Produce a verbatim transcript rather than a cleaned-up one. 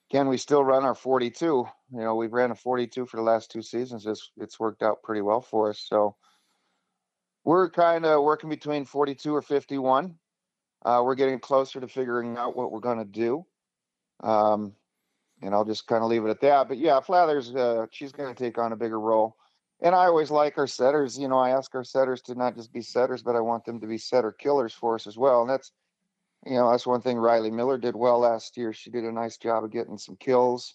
can we still run our forty-two? You know, we've ran a forty-two for the last two seasons. It's it's worked out pretty well for us. So we're kind of working between forty-two or fifty-one. Uh, we're getting closer to figuring out what we're going to do. Um, and I'll just kind of leave it at that. But yeah, Flathers, uh, she's going to take on a bigger role. And I always like our setters. You know, I ask our setters to not just be setters, but I want them to be setter killers for us as well. And that's, you know, that's one thing Riley Miller did well last year. She did a nice job of getting some kills.